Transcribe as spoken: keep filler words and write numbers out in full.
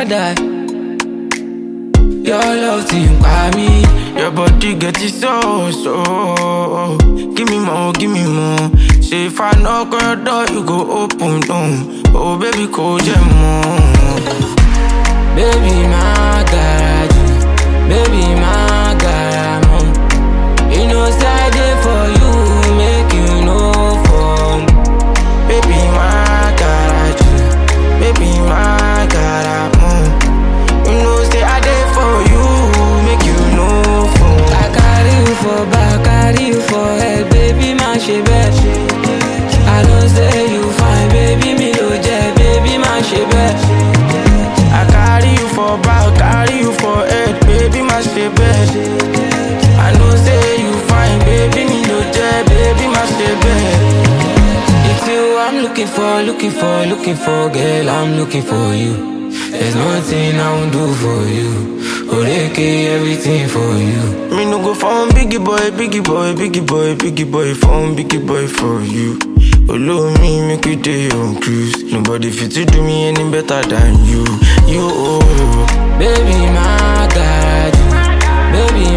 I die. Your love team by me. Your body get it so, so. Give me more, give me more. Say if I knock on your door, you go open down. Oh baby, cold jam more. Baby, my garage. Baby, my garage. You know, side there for you, make you know fun. Baby, my garage. Baby, my garage. You know, say I there for you, make you know fun. I carry you for back, carry you for head, baby, my shebe. I don't say you fine, baby, me lo je, baby, my shebe. I carry you for back, carry you for head, baby, my shebe. I know say you fine, baby, me no jet, baby, my shebe. It's you I'm looking for, looking for, looking for, girl, I'm looking for you. There's nothing I won't do for you. Oreke, everything for you. Me no go phone biggie boy, biggie boy, biggie boy, biggie boy, phone biggie boy for you. Follow me, make you day on cruise. Nobody fit to do me any better than you. You, oh. Baby, my garage. Baby,